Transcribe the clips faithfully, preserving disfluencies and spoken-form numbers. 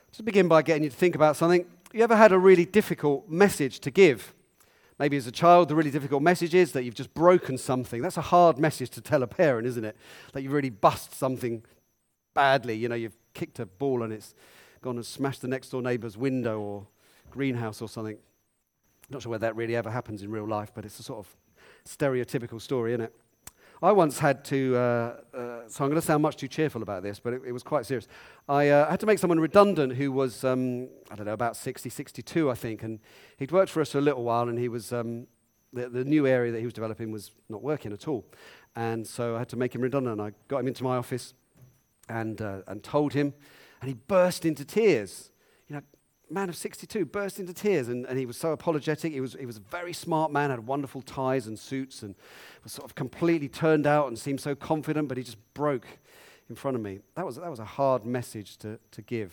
Just begin by getting you to think about something. You ever had a really difficult message to give? Maybe as a child, the really difficult message is that you've just broken something. That's a hard message to tell a parent, isn't it? That you really bust something badly. You know, you've kicked a ball and it's gone and smashed the next door neighbour's window or greenhouse or something. Not sure whether that really ever happens in real life, but it's a sort of stereotypical story, isn't it? I once had to, uh, uh, so I'm going to sound much too cheerful about this, but it, it was quite serious. I uh, had to make someone redundant who was, um, I don't know, about sixty, sixty-two, I think, and he'd worked for us for a little while, and he was, um, the, the new area that he was developing was not working at all. And so I had to make him redundant, and I got him into my office and uh, and told him, and he burst into tears. You know, man of sixty-two burst into tears, and, and he was so apologetic. He was he was a very smart man, had wonderful ties and suits, and was sort of completely turned out and seemed so confident, but he just broke in front of me. That was that was a hard message to, to give.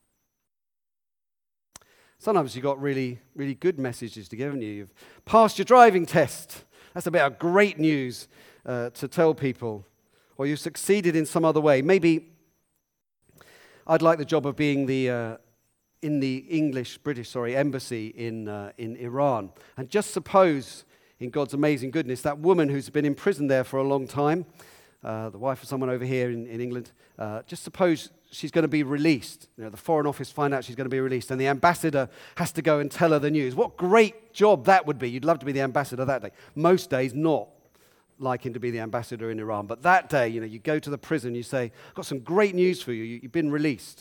Sometimes you got really, really good messages to give, haven't you? You've passed your driving test. That's a bit of great news uh, to tell people. Or you've succeeded in some other way. Maybe I'd like the job of being the uh, in the English, British, sorry, embassy in uh, in Iran. And just suppose, in God's amazing goodness, that woman who's been imprisoned there for a long time, uh, the wife of someone over here in, in England, uh, just suppose she's going to be released. You know, the Foreign Office find out she's going to be released, and the ambassador has to go and tell her the news. What great job that would be. You'd love to be the ambassador that day. Most days, not liking to be the ambassador in Iran. But that day, you know, you go to the prison, you say, I've got some great news for you. you you've been released.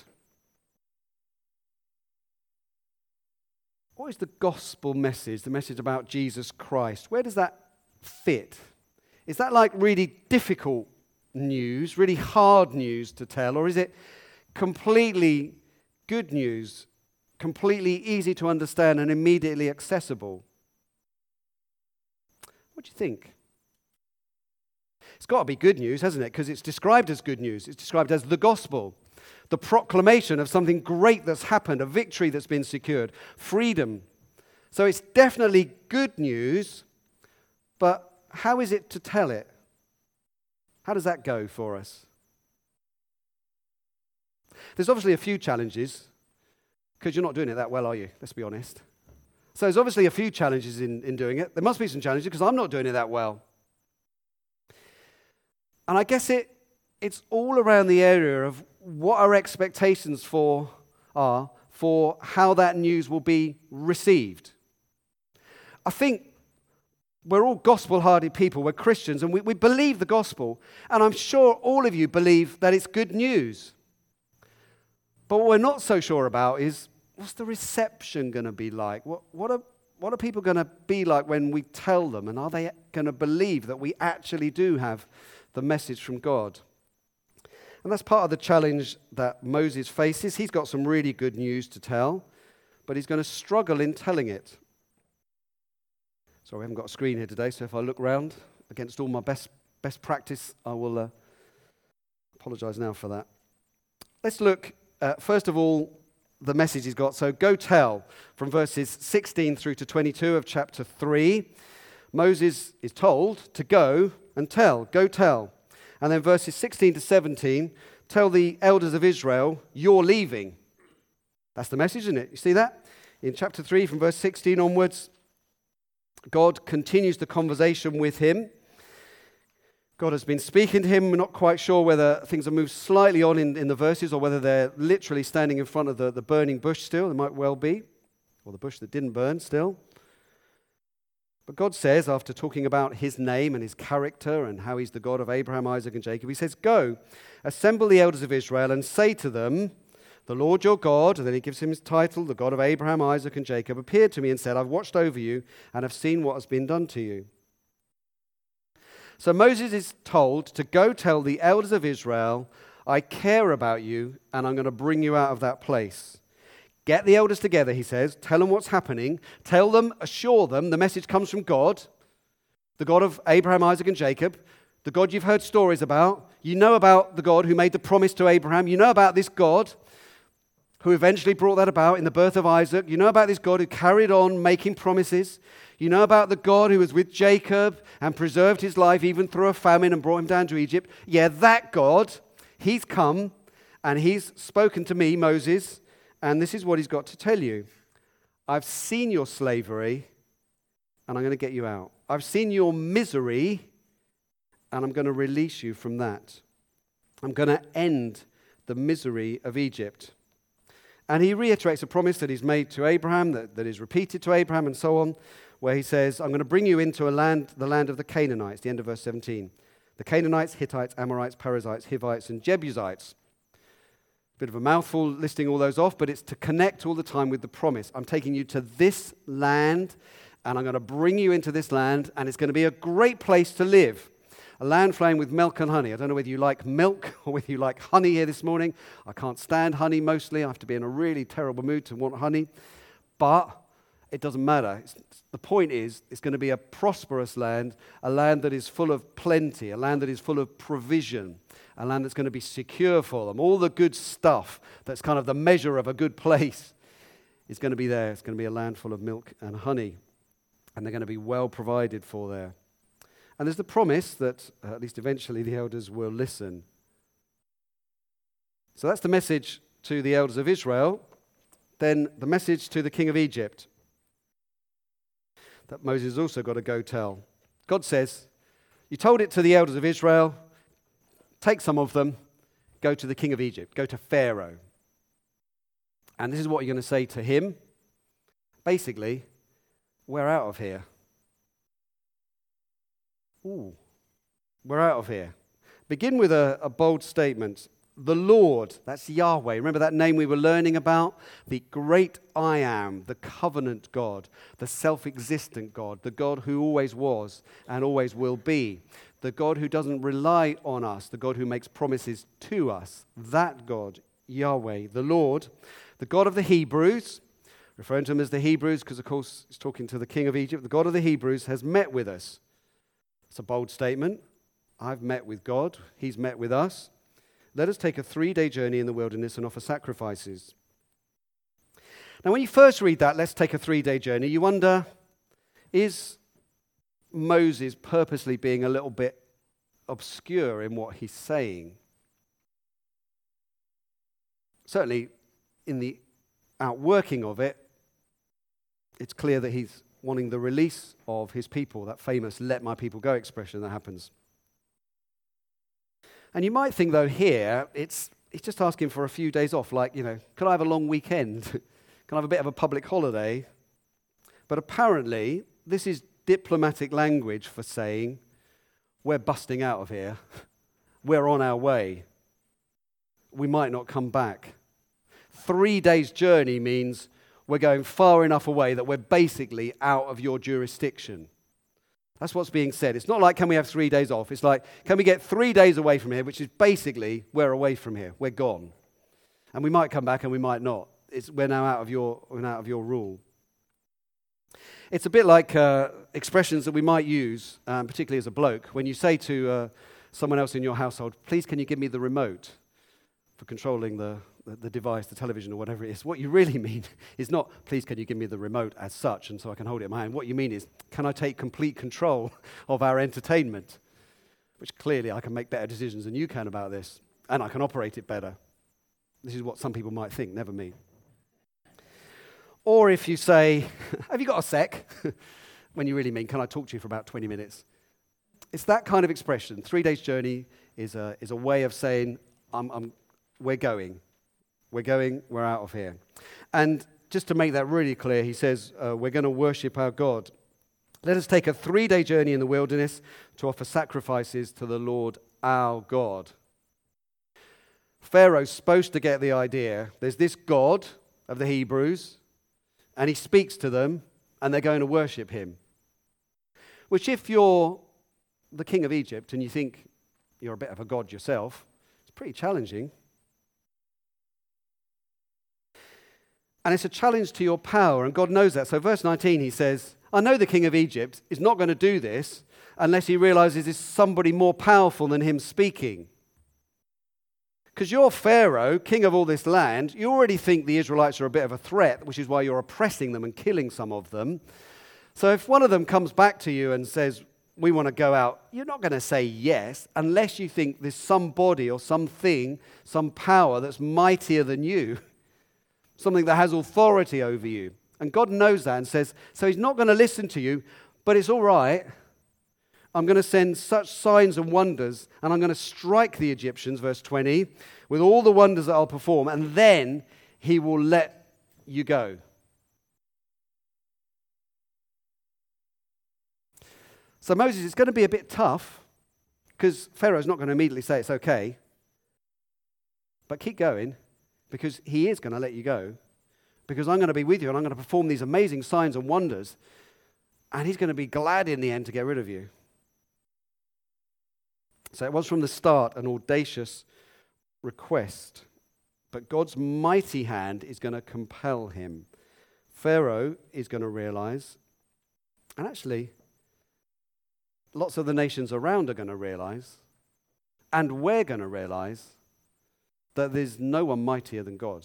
What is the gospel message, the message about Jesus Christ? Where does that fit? Is that like really difficult news, really hard news to tell, or is it completely good news, completely easy to understand and immediately accessible? What do you think? It's got to be good news, hasn't it? Because it's described as good news. It's described as the gospel. The proclamation of something great that's happened, a victory that's been secured, freedom. So it's definitely good news, but how is it to tell it? How does that go for us? There's obviously a few challenges, because you're not doing it that well, are you? Let's be honest. So there's obviously a few challenges in, in doing it. There must be some challenges, because I'm not doing it that well. And I guess it it's all around the area of what our expectations for are for how that news will be received. I think we're all gospel-hearted people. We're Christians, and we, we believe the gospel. And I'm sure all of you believe that it's good news. But what we're not so sure about is, what's the reception going to be like? What, what are what are people going to be like when we tell them? And are they going to believe that we actually do have the message from God? And that's part of the challenge that Moses faces. He's got some really good news to tell, but he's going to struggle in telling it. Sorry, we haven't got a screen here today, so if I look round against all my best best practice, I will uh, apologize now for that. Let's look, uh, first of all, the message he's got. So go tell, from verses sixteen through to twenty-two of chapter three. Moses is told to go and tell, go tell. And then verses sixteen to seventeen, tell the elders of Israel, you're leaving. That's the message, isn't it? You see that? In chapter three, from verse sixteen onwards, God continues the conversation with him. God has been speaking to him. We're not quite sure whether things have moved slightly on in, in the verses or whether they're literally standing in front of the, the burning bush still. They might well be. Or the bush that didn't burn still. But God says, after talking about his name and his character and how he's the God of Abraham, Isaac, and Jacob, he says, go, assemble the elders of Israel and say to them, the Lord your God, and then he gives him his title, the God of Abraham, Isaac, and Jacob, appeared to me and said, I've watched over you and have seen what has been done to you. So Moses is told to go tell the elders of Israel, I care about you and I'm going to bring you out of that place. Get the elders together, he says. Tell them what's happening. Tell them, assure them, the message comes from God, the God of Abraham, Isaac, and Jacob, the God you've heard stories about. You know about the God who made the promise to Abraham. You know about this God who eventually brought that about in the birth of Isaac. You know about this God who carried on making promises. You know about the God who was with Jacob and preserved his life even through a famine and brought him down to Egypt. Yeah, that God, he's come and he's spoken to me, Moses, And this is what he's got to tell you. I've seen your slavery, and I'm going to get you out. I've seen your misery, and I'm going to release you from that. I'm going to end the misery of Egypt. And he reiterates a promise that he's made to Abraham, that, that is repeated to Abraham and so on, where he says, I'm going to bring you into a land, the land of the Canaanites, the end of verse seventeen. The Canaanites, Hittites, Amorites, Perizzites, Hivites, and Jebusites. Bit of a mouthful listing all those off, but it's to connect all the time with the promise. I'm taking you to this land, and I'm going to bring you into this land, and it's going to be a great place to live. A land flowing with milk and honey. I don't know whether you like milk or whether you like honey here this morning. I can't stand honey mostly. I have to be in a really terrible mood to want honey. But it doesn't matter. It's, the point is, it's going to be a prosperous land, a land that is full of plenty, a land that is full of provision, a land that's going to be secure for them. All the good stuff that's kind of the measure of a good place is going to be there. It's going to be a land full of milk and honey, and they're going to be well provided for there. And there's the promise that, uh, at least eventually, the elders will listen. So that's the message to the elders of Israel. Then the message to the king of Egypt that Moses also got to go tell. God says, you told it to the elders of Israel, take some of them, go to the king of Egypt, go to Pharaoh. And this is what you're going to say to him. Basically, we're out of here. Ooh, we're out of here. Begin with a, a bold statement. The Lord, that's Yahweh. Remember that name we were learning about? The great I am, the covenant God, the self-existent God, the God who always was and always will be, the God who doesn't rely on us, the God who makes promises to us. That God, Yahweh, the Lord, the God of the Hebrews, referring to him as the Hebrews because, of course, he's talking to the king of Egypt. The God of the Hebrews has met with us. It's a bold statement. I've met with God. He's met with us. Let us take a three-day journey in the wilderness and offer sacrifices. Now, when you first read that, let's take a three-day journey, you wonder, is Moses purposely being a little bit obscure in what he's saying? Certainly, in the outworking of it, it's clear that he's wanting the release of his people, that famous let my people go expression that happens. And you might think, though, here, it's it's just asking for a few days off, like, you know, can I have a long weekend? Can I have a bit of a public holiday? But apparently, this is diplomatic language for saying, we're busting out of here. We're on our way. We might not come back. Three days' journey means we're going far enough away that we're basically out of your jurisdiction. That's what's being said. It's not like, can we have three days off? It's like, can we get three days away from here, which is basically, we're away from here. We're gone. And we might come back and we might not. It's, we're now out of your, we're out of your rule. It's a bit like uh, expressions that we might use, um, particularly as a bloke, when you say to uh, someone else in your household, please can you give me the remote for controlling the, the, the device, the television or whatever it is. What you really mean is not, please can you give me the remote as such and so I can hold it in my hand. What you mean is, can I take complete control of our entertainment? Which clearly I can make better decisions than you can about this, and I can operate it better. This is what some people might think, never me. Or if you say, have you got a sec? When you really mean, can I talk to you for about twenty minutes? It's that kind of expression. Three days journey is a, is a way of saying, I'm, I'm, we're going. We're going, we're out of here. And just to make that really clear, he says, uh, we're going to worship our God. Let us take a three-day journey in the wilderness to offer sacrifices to the Lord our God. Pharaoh's supposed to get the idea. There's this God of the Hebrews, and he speaks to them, and they're going to worship him. Which if you're the king of Egypt and you think you're a bit of a god yourself, it's pretty challenging. And it's a challenge to your power, and God knows that. So verse nineteen, he says, I know the king of Egypt is not going to do this unless he realizes there's somebody more powerful than him speaking. Because you're Pharaoh, king of all this land. You already think the Israelites are a bit of a threat, which is why you're oppressing them and killing some of them. So if one of them comes back to you and says, we want to go out, you're not going to say yes unless you think there's somebody or something, some power that's mightier than you something that has authority over you. And God knows that and says, so he's not going to listen to you, but it's all right. I'm going to send such signs and wonders, and I'm going to strike the Egyptians, verse twenty, with all the wonders that I'll perform, and then he will let you go. So Moses, it's going to be a bit tough, because Pharaoh's not going to immediately say it's okay. But keep going, because he is going to let you go, because I'm going to be with you, and I'm going to perform these amazing signs and wonders, and he's going to be glad in the end to get rid of you. So it was from the start an audacious request, but God's mighty hand is going to compel him. Pharaoh is going to realize, and actually, lots of the nations around are going to realize, and we're going to realize, that there's no one mightier than God.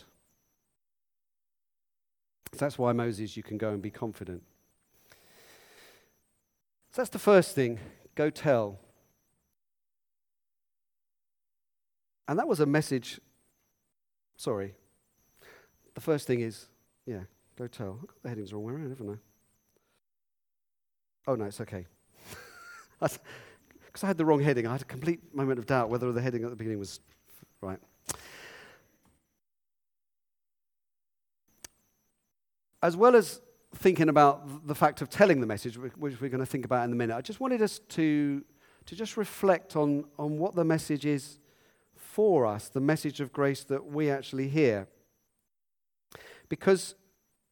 So that's why, Moses, you can go and be confident. So that's the first thing. Go tell. And that was a message. Sorry. The first thing is, yeah, go tell. I've got the headings the wrong way around, haven't I? Oh, no, it's okay. Because I had the wrong heading. I had a complete moment of doubt whether the heading at the beginning was right. As well as thinking about the fact of telling the message, which we're going to think about in a minute, I just wanted us to, to just reflect on, on what the message is for us, the message of grace that we actually hear. Because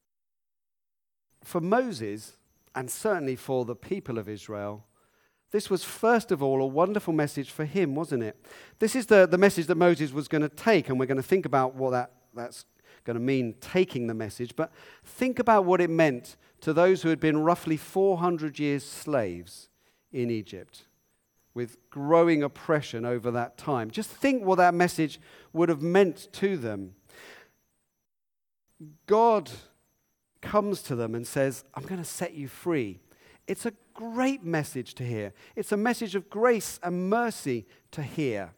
for Moses, and certainly for the people of Israel, this was first of all a wonderful message for him, wasn't it? This is the, the message that Moses was going to take, and we're going to think about what that, that's going to mean, taking the message. But think about what it meant to those who had been roughly four hundred years slaves in Egypt, with growing oppression over that time. Just think what that message would have meant to them. God comes to them and says, I'm going to set you free. It's a great message to hear. It's a message of grace and mercy to hear.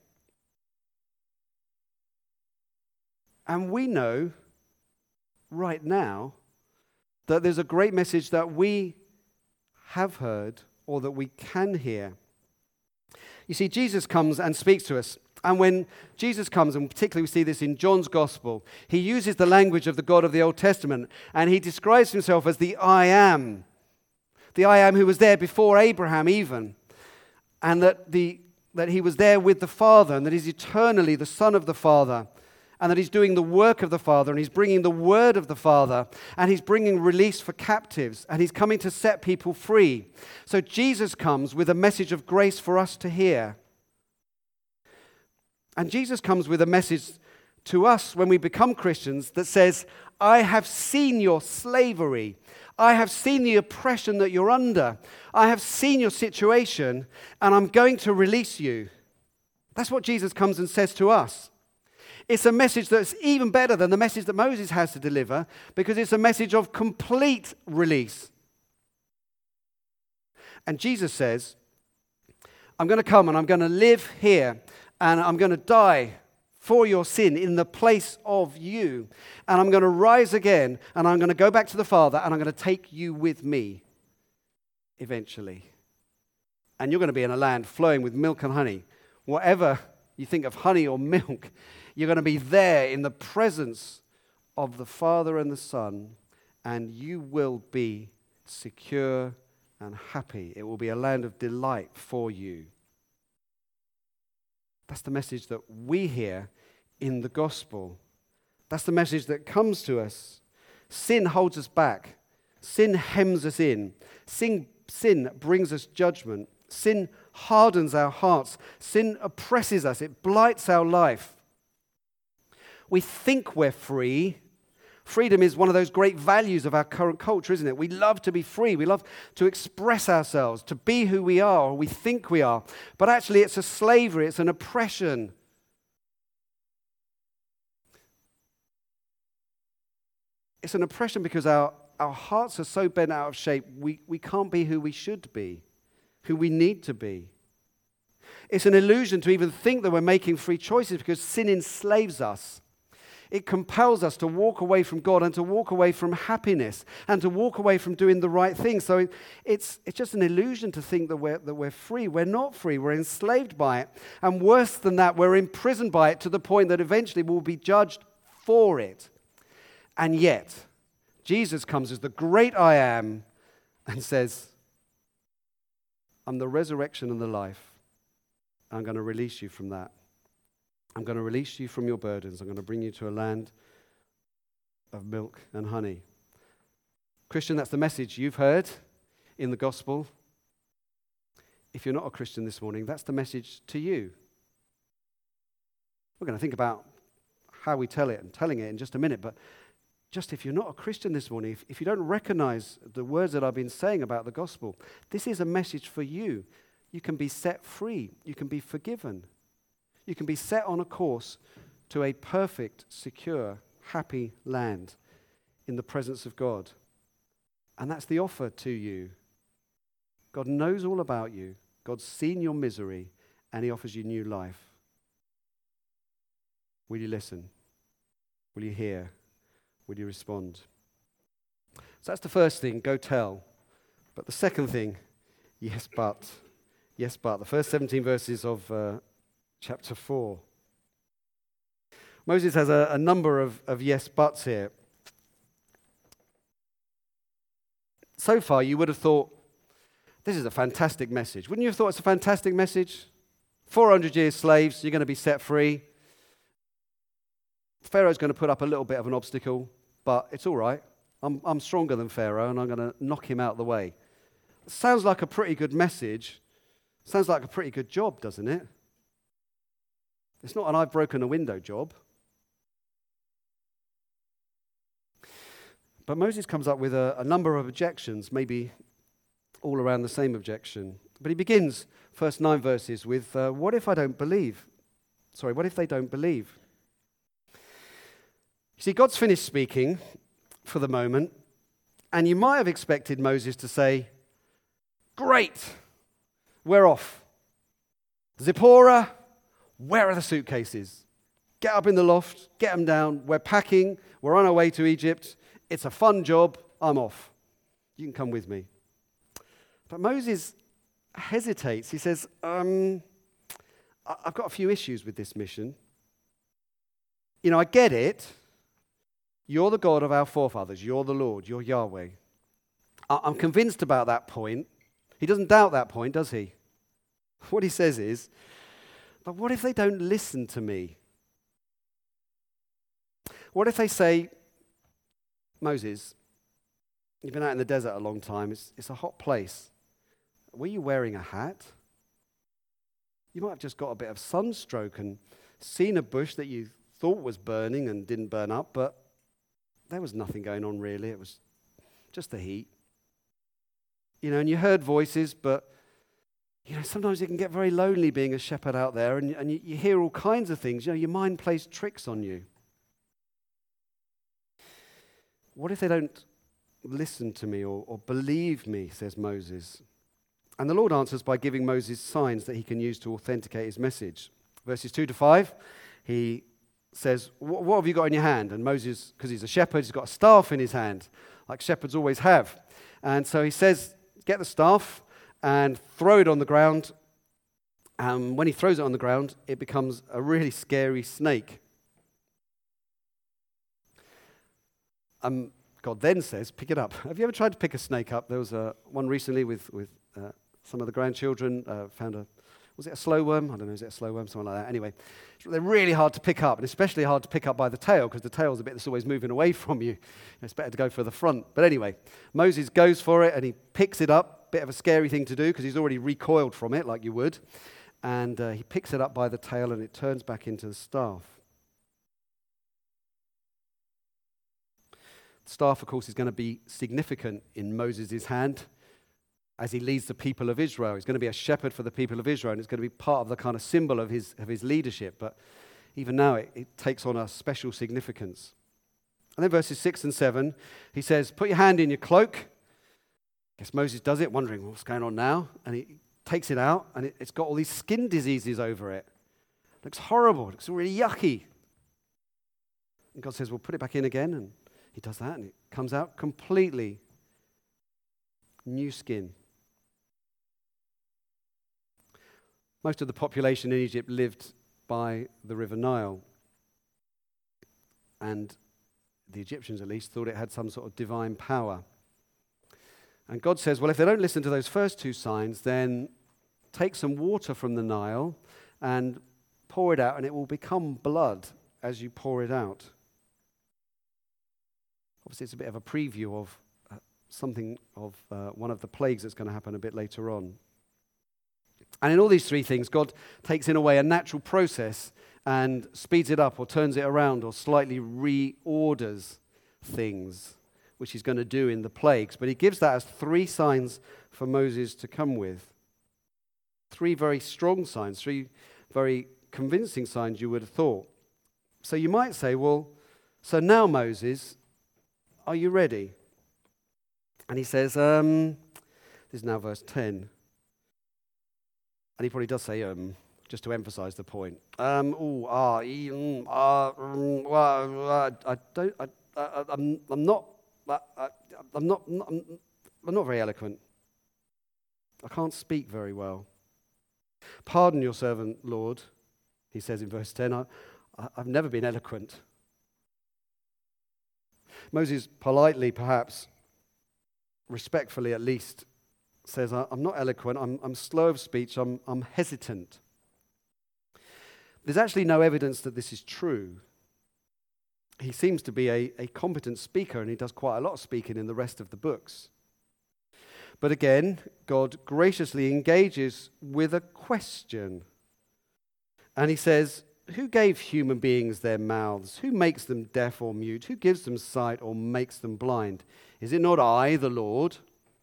And we know right now that there's a great message that we have heard or that we can hear. You see, Jesus comes and speaks to us. And when Jesus comes, and particularly we see this in John's Gospel, he uses the language of the God of the Old Testament, and he describes himself as the I Am. The I Am who was there before Abraham even. And that, the, that he was there with the Father, and that he's eternally the Son of the Father. And that he's doing the work of the Father, and he's bringing the word of the Father, and he's bringing release for captives, and he's coming to set people free. So Jesus comes with a message of grace for us to hear. And Jesus comes with a message to us when we become Christians that says, I have seen your slavery. I have seen the oppression that you're under. I have seen your situation, and I'm going to release you. That's what Jesus comes and says to us. It's a message that's even better than the message that Moses has to deliver, because it's a message of complete release. And Jesus says, I'm going to come and I'm going to live here, and I'm going to die for your sin in the place of you. And I'm going to rise again, and I'm going to go back to the Father, and I'm going to take you with me eventually. And you're going to be in a land flowing with milk and honey. Whatever you think of honey or milk, you're going to be there in the presence of the Father and the Son, and you will be secure and happy. It will be a land of delight for you. That's the message that we hear in the gospel. That's the message that comes to us. Sin holds us back. Sin hems us in. Sin, sin brings us judgment. Sin hardens our hearts. Sin oppresses us. It blights our life. We think we're free. Freedom is one of those great values of our current culture, isn't it? We love to be free. We love to express ourselves, to be who we are, or we think we are. But actually, it's a slavery. It's an oppression. It's an oppression because our, our hearts are so bent out of shape, we, we can't be who we should be, who we need to be. It's an illusion to even think that we're making free choices because sin enslaves us. It compels us to walk away from God and to walk away from happiness and to walk away from doing the right thing. So it, it's, it's just an illusion to think that we're, that we're free. We're not free. We're enslaved by it. And worse than that, we're imprisoned by it to the point that eventually we'll be judged for it. And yet, Jesus comes as the great I am and says, I'm the resurrection and the life. I'm going to release you from that. I'm going to release you from your burdens. I'm going to bring you to a land of milk and honey. Christian, that's the message you've heard in the gospel. If you're not a Christian this morning, that's the message to you. We're going to think about how we tell it and telling it in just a minute, but just if you're not a Christian this morning, if, if you don't recognize the words that I've been saying about the gospel, this is a message for you. You can be set free. You can be forgiven. You can be set on a course to a perfect, secure, happy land in the presence of God. And that's the offer to you. God knows all about you. God's seen your misery, and he offers you new life. Will you listen? Will you hear? Will you respond? So that's the first thing, go tell. But the second thing, yes, but. Yes, but. The first seventeen verses of uh, chapter four. Moses has a, a number of, of yes buts here. So far, you would have thought, this is a fantastic message. Wouldn't you have thought it's a fantastic message? four hundred years slaves, you're going to be set free. Pharaoh's going to put up a little bit of an obstacle, but it's all right. I'm, I'm stronger than Pharaoh, and I'm going to knock him out of the way. Sounds like a pretty good message. Sounds like a pretty good job, doesn't it? It's not an I've broken a window job. But Moses comes up with a, a number of objections, maybe all around the same objection. But he begins first nine verses with, uh, what if I don't believe? Sorry, what if they don't believe? You see, God's finished speaking for the moment, and you might have expected Moses to say, great, we're off. Zipporah, where are the suitcases? Get up in the loft, get them down, we're packing, we're on our way to Egypt, it's a fun job, I'm off. You can come with me. But Moses hesitates. He says, um, I've got a few issues with this mission. You know, I get it. You're the God of our forefathers. You're the Lord. You're Yahweh. I'm convinced about that point. He doesn't doubt that point, does he? What he says is, but what if they don't listen to me? What if they say, Moses, you've been out in the desert a long time. It's, it's a hot place. Were you wearing a hat? You might have just got a bit of sunstroke and seen a bush that you thought was burning and didn't burn up, but there was nothing going on really. It was just the heat. You know, and you heard voices, but you know, sometimes it can get very lonely being a shepherd out there, and, and you, you hear all kinds of things. You know, your mind plays tricks on you. What if they don't listen to me or, or believe me, says Moses. And the Lord answers by giving Moses signs that he can use to authenticate his message. Verses two to five, he says, what have you got in your hand? And Moses, because he's a shepherd, he's got a staff in his hand, like shepherds always have. And so he says, get the staff and throw it on the ground. And when he throws it on the ground, it becomes a really scary snake. Um, God then says, pick it up. Have you ever tried to pick a snake up? There was a, one recently with, with uh, some of the grandchildren, uh, found a, was it a slow worm? I don't know, is it a slow worm? Something like that. Anyway, they're really hard to pick up, and especially hard to pick up by the tail, because the tail's the bit that's always moving away from you. It's better to go for the front. But anyway, Moses goes for it, and he picks it up. Bit of a scary thing to do, because he's already recoiled from it, like you would. And uh, he picks it up by the tail, and it turns back into the staff. The staff, of course, is going to be significant in Moses' hand as he leads the people of Israel. He's going to be a shepherd for the people of Israel, and it's going to be part of the kind of symbol of his of his leadership. But even now, it, it takes on a special significance. And then verses six and seven, he says, put your hand in your cloak. I guess Moses does it, wondering what's going on now. And he takes it out, and it, it's got all these skin diseases over it. It looks horrible. It looks really yucky. And God says, well, put it back in again. And he does that, and it comes out completely new skin. Most of the population in Egypt lived by the River Nile. And the Egyptians, at least, thought it had some sort of divine power. And God says, well, if they don't listen to those first two signs, then take some water from the Nile and pour it out, and it will become blood as you pour it out. Obviously, it's a bit of a preview of uh, something of uh, one of the plagues that's going to happen a bit later on. And in all these three things, God takes in a way a natural process and speeds it up or turns it around or slightly reorders things, which he's going to do in the plagues. But he gives that as three signs for Moses to come with. Three very strong signs, three very convincing signs, you would have thought. So you might say, well, so now Moses, are you ready? And he says, um, this is now verse ten. And he probably does say, um, just to emphasize the point. Um, oh, ah, mm, ah, mm, well, uh, I don't, I, I, I'm, I'm not, I, I'm not, I'm, I'm not very eloquent. I can't speak very well. Pardon your servant, Lord, he says in verse ten. I, I've never been eloquent. Moses politely, perhaps, respectfully at least, says, I'm not eloquent, I'm, I'm slow of speech, I'm, I'm hesitant. There's actually no evidence that this is true. He seems to be a, a competent speaker, and he does quite a lot of speaking in the rest of the books. But again, God graciously engages with a question. And he says, who gave human beings their mouths? Who makes them deaf or mute? Who gives them sight or makes them blind? Is it not I, the Lord?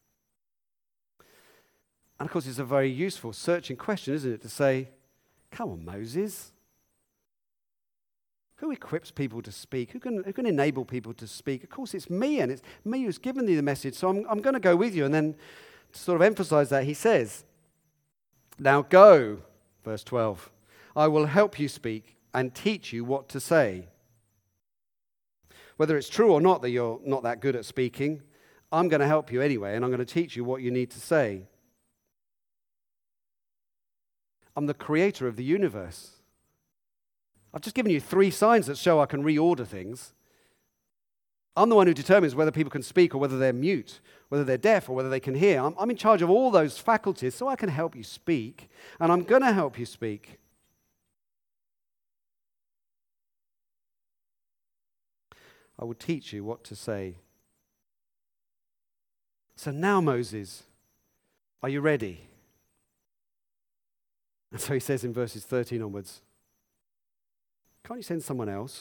And of course, it's a very useful searching question, isn't it? To say, come on, Moses. Who equips people to speak? Who can, who can enable people to speak? Of course, it's me, and it's me who's given you the message, so I'm, I'm going to go with you. And then to sort of emphasize that, he says, now go, verse twelve. I will help you speak and teach you what to say. Whether it's true or not that you're not that good at speaking, I'm going to help you anyway, and I'm going to teach you what you need to say. I'm the creator of the universe. I've just given you three signs that show I can reorder things. I'm the one who determines whether people can speak or whether they're mute, whether they're deaf or whether they can hear. I'm, I'm in charge of all those faculties, so I can help you speak, and I'm going to help you speak. I will teach you what to say. So now, Moses, are you ready? And so he says in verses thirteen onwards, can't you send someone else?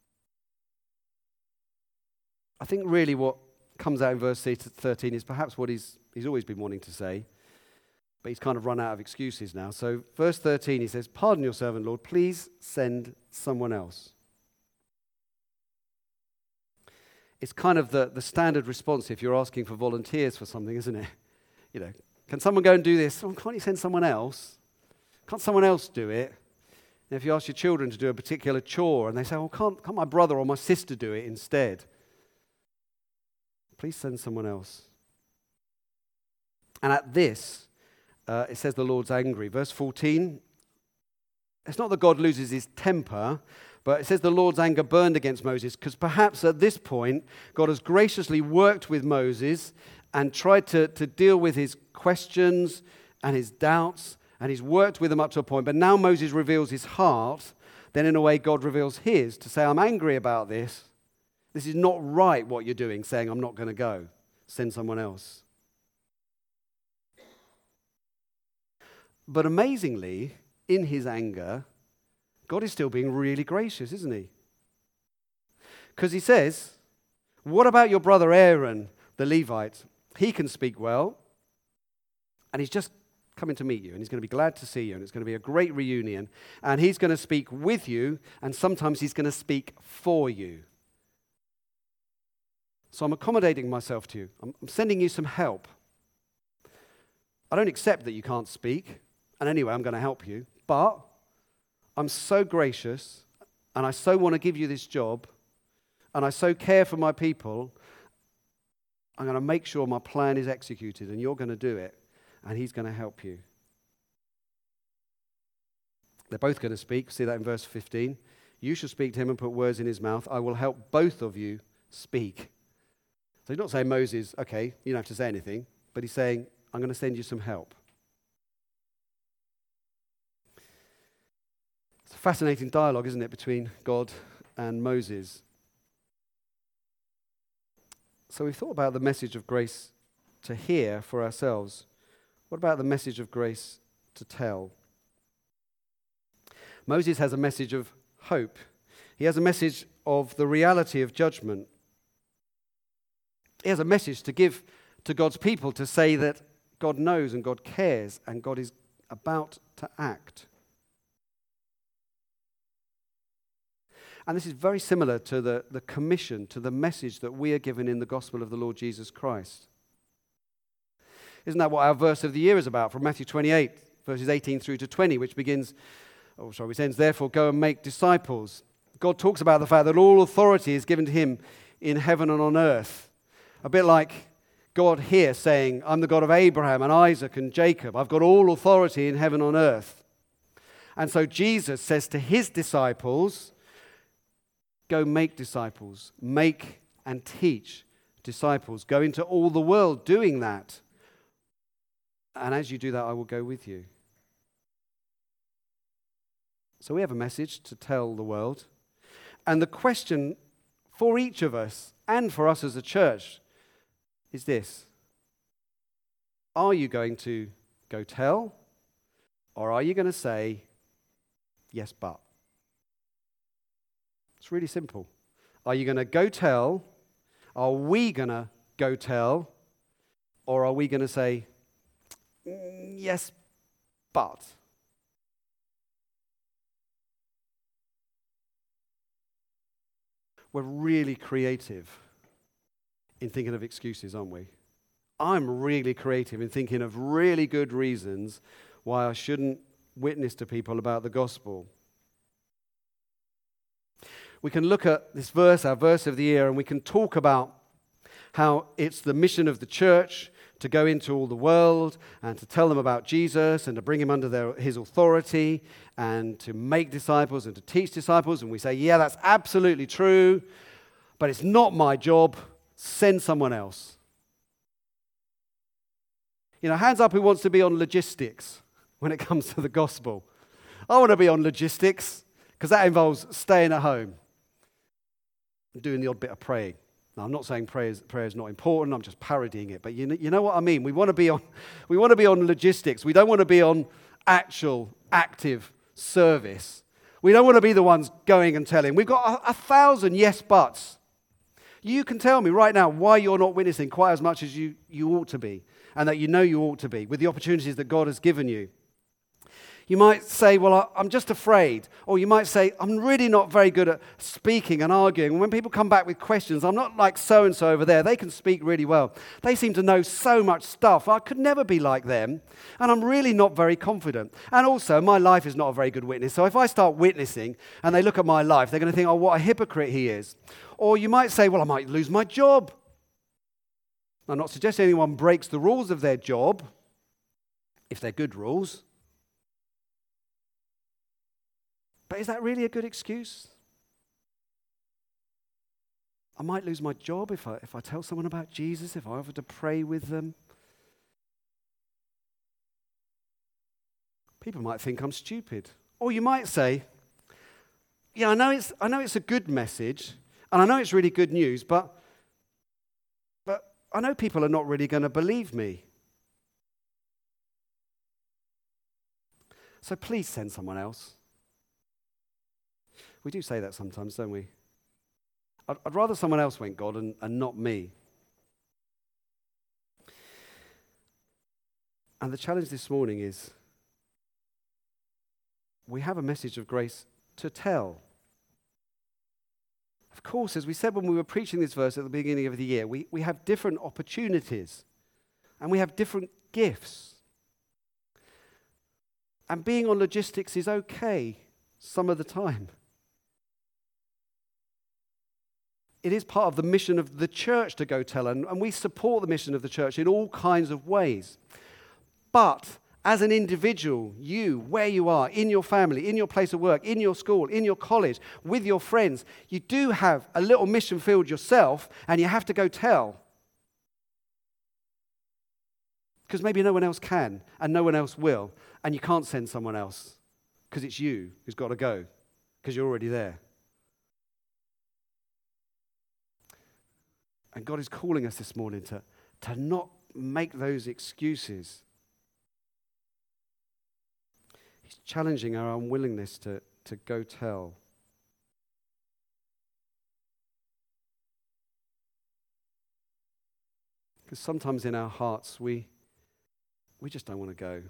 I think really what comes out in verse thirteen is perhaps what he's, he's always been wanting to say, but he's kind of run out of excuses now. So verse thirteen, he says, pardon your servant, Lord, please send someone else. It's kind of the, the standard response if you're asking for volunteers for something, isn't it? You know, can someone go and do this? Oh, can't you send someone else? Can't someone else do it? And if you ask your children to do a particular chore and they say, oh, can't, can't my brother or my sister do it instead? Please send someone else. And at this, uh, it says the Lord's angry. Verse fourteen, it's not that God loses his temper, but it says the Lord's anger burned against Moses, because perhaps at this point, God has graciously worked with Moses and tried to, to deal with his questions and his doubts, and he's worked with them up to a point. But now Moses reveals his heart, then in a way God reveals his, to say, I'm angry about this. This is not right what you're doing, saying I'm not going to go. Send someone else. But amazingly, in his anger, God is still being really gracious, isn't he? Because he says, what about your brother Aaron, the Levite? He can speak well, and he's just coming to meet you, and he's going to be glad to see you, and it's going to be a great reunion, and he's going to speak with you, and sometimes he's going to speak for you. So I'm accommodating myself to you. I'm, I'm sending you some help. I don't accept that you can't speak, and anyway, I'm going to help you, but I'm so gracious, and I so want to give you this job, and I so care for my people, I'm going to make sure my plan is executed, and you're going to do it, and he's going to help you. They're both going to speak. See that in verse fifteen. You shall speak to him and put words in his mouth. I will help both of you speak. So he's not saying, Moses, okay, you don't have to say anything, but he's saying, I'm going to send you some help. It's a fascinating dialogue, isn't it, between God and Moses. So we've thought about the message of grace to hear for ourselves. What about the message of grace to tell? Moses has a message of hope. He has a message of the reality of judgment. He has a message to give to God's people to say that God knows and God cares and God is about to act. And this is very similar to the, the commission, to the message that we are given in the gospel of the Lord Jesus Christ. Isn't that what our verse of the year is about from Matthew twenty-eight, verses eighteen through to twenty, which begins, oh sorry, which ends, therefore go and make disciples. God talks about the fact that all authority is given to him in heaven and on earth. A bit like God here saying, I'm the God of Abraham and Isaac and Jacob. I've got all authority in heaven and on earth. And so Jesus says to his disciples, go make disciples, make and teach disciples. Go into all the world doing that. And as you do that, I will go with you. So we have a message to tell the world. And the question for each of us and for us as a church is this. Are you going to go tell? Or are you going to say, yes, but? It's really simple. Are you going to go tell? Are we going to go tell? Or are we going to say, mm, yes, but? We're really creative in thinking of excuses, aren't we? I'm really creative in thinking of really good reasons why I shouldn't witness to people about the gospel. We can look at this verse, our verse of the year, and we can talk about how it's the mission of the church to go into all the world and to tell them about Jesus and to bring him under their, his authority and to make disciples and to teach disciples. And we say, yeah, that's absolutely true, but it's not my job. Send someone else. You know, hands up who wants to be on logistics when it comes to the gospel. I want to be on logistics because that involves staying at home and doing the odd bit of praying. Now, I'm not saying prayer is, prayer is not important. I'm just parodying it. But you know, you know what I mean. We want to be on, we want to be on logistics. We don't want to be on actual, active service. We don't want to be the ones going and telling. We've got a, a thousand yes buts. You can tell me right now why you're not witnessing quite as much as you, you ought to be, and that you know you ought to be, with the opportunities that God has given you. You might say, well, I'm just afraid. Or you might say, I'm really not very good at speaking and arguing. When people come back with questions, I'm not like so-and-so over there. They can speak really well. They seem to know so much stuff. I could never be like them. And I'm really not very confident. And also, my life is not a very good witness. So if I start witnessing and they look at my life, they're going to think, oh, what a hypocrite he is. Or you might say, well, I might lose my job. I'm not suggesting anyone breaks the rules of their job, if they're good rules. But is that really a good excuse? I might lose my job if I, if I tell someone about Jesus, if I offer to pray with them. People might think I'm stupid. Or you might say, yeah, I know it's, I know it's a good message, and I know it's really good news, but, but I know people are not really going to believe me. So please send someone else. We do say that sometimes, don't we? I'd, I'd rather someone else went, God, and, and not me. And the challenge this morning is we have a message of grace to tell. Of course, as we said when we were preaching this verse at the beginning of the year, we, we have different opportunities and we have different gifts. And being on logistics is okay some of the time. it is part of the mission of the church to go tell, and, and we support the mission of the church in all kinds of ways. But as an individual, you, where you are, in your family, in your place of work, in your school, in your college, with your friends, you do have a little mission field yourself, and you have to go tell. Because maybe no one else can, and no one else will, and you can't send someone else, because it's you who's got to go, because you're already there. And God is calling us this morning to, to not make those excuses. He's challenging our unwillingness to, to go tell. Because sometimes in our hearts, we, we just don't want to go.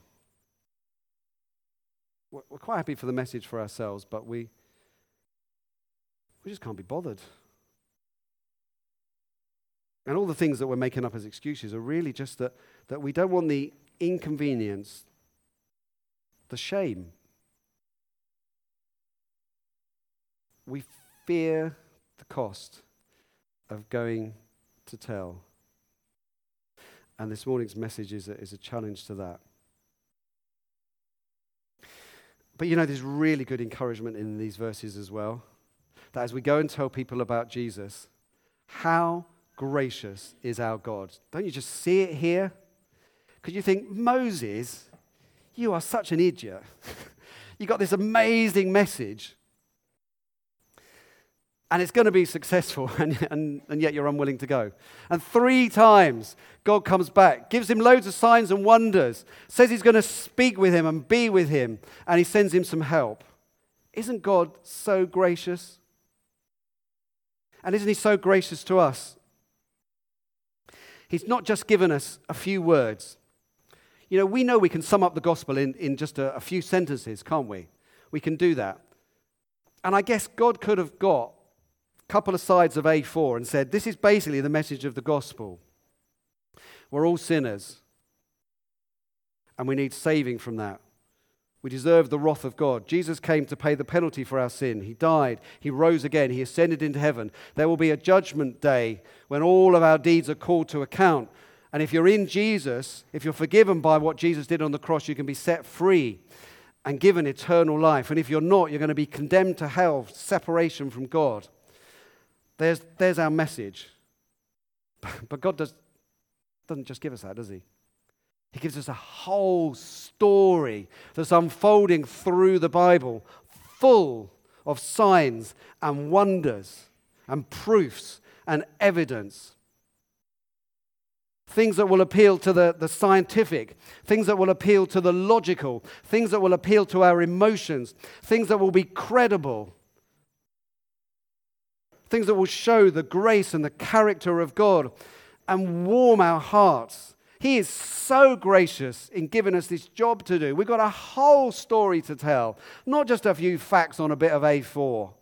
We're, we're quite happy for the message for ourselves, but we, we just can't be bothered. And all the things that we're making up as excuses are really just that, that we don't want the inconvenience, the shame. We fear the cost of going to tell. And this morning's message is a, is a challenge to that. But you know, there's really good encouragement in these verses as well. That as we go and tell people about Jesus, how gracious is our God. Don't you just see it here? Because you think, Moses, you are such an idiot. You got this amazing message, and it's going to be successful, and, and, and yet you're unwilling to go. And three times, God comes back, gives him loads of signs and wonders, says he's going to speak with him and be with him, and he sends him some help. Isn't God so gracious? And isn't he so gracious to us? He's not just given us a few words. You know, we know we can sum up the gospel in, in just a, a few sentences, can't we? We can do that. And I guess God could have got a couple of sides of A four and said, this is basically the message of the gospel. We're all sinners, and we need saving from that. We deserve the wrath of God. Jesus came to pay the penalty for our sin. He died. He rose again. He ascended into heaven. There will be a judgment day when all of our deeds are called to account. And if you're in Jesus, if you're forgiven by what Jesus did on the cross, you can be set free and given eternal life. And if you're not, you're going to be condemned to hell, separation from God. There's, there's our message. But God does, doesn't just give us that, does he? He gives us a whole story that's unfolding through the Bible, full of signs and wonders and proofs and evidence. Things that will appeal to the, the scientific, things that will appeal to the logical, things that will appeal to our emotions, things that will be credible, things that will show the grace and the character of God and warm our hearts. He is so gracious in giving us this job to do. We've got a whole story to tell, not just a few facts on a bit of A four.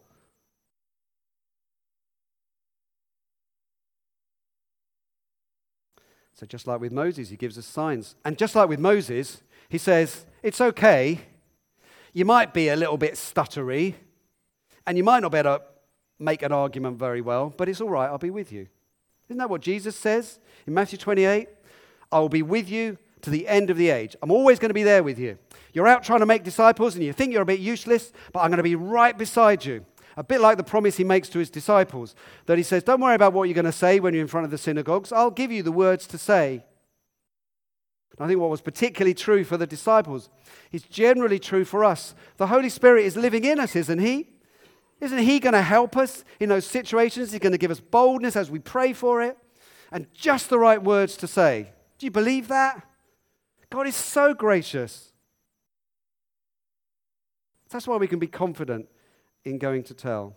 So just like with Moses, he gives us signs. And just like with Moses, he says, it's okay. You might be a little bit stuttery, and you might not be able to make an argument very well, but it's all right, I'll be with you. Isn't that what Jesus says in Matthew twenty-eight? I will be with you to the end of the age. I'm always going to be there with you. You're out trying to make disciples and you think you're a bit useless, but I'm going to be right beside you. A bit like the promise he makes to his disciples, that he says, don't worry about what you're going to say when you're in front of the synagogues. I'll give you the words to say. And I think what was particularly true for the disciples is generally true for us. The Holy Spirit is living in us, isn't he? Isn't he going to help us in those situations? He's going to give us boldness as we pray for it and just the right words to say. Do you believe that? God is so gracious. That's why we can be confident in going to tell.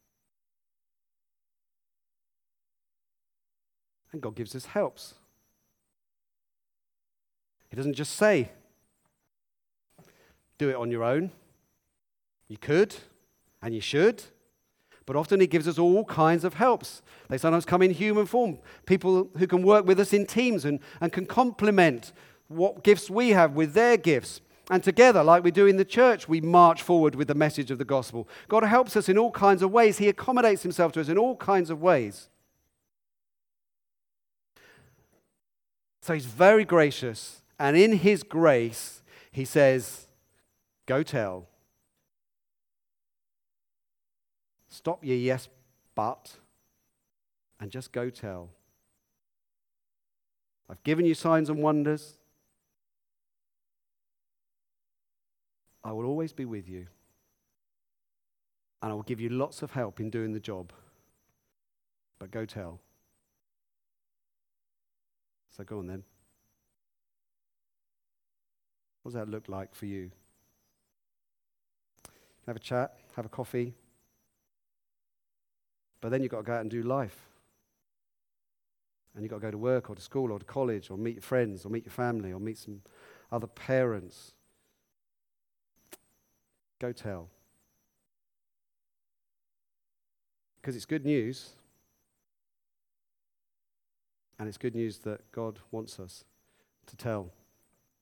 And God gives us helps. He doesn't just say, do it on your own. You could, and you should. But often he gives us all kinds of helps. They sometimes come in human form. People who can work with us in teams and, and can complement what gifts we have with their gifts. And together, like we do in the church, we march forward with the message of the gospel. God helps us in all kinds of ways. He accommodates himself to us in all kinds of ways. So he's very gracious. And in his grace, he says, go tell. Stop your yes, but, and just go tell. I've given you signs and wonders. I will always be with you. And I will give you lots of help in doing the job. But go tell. So go on then. What does that look like for you? Have a chat, have a coffee. But then you've got to go out and do life. And you've got to go to work or to school or to college or meet your friends or meet your family or meet some other parents. Go tell. Because it's good news. And it's good news that God wants us to tell.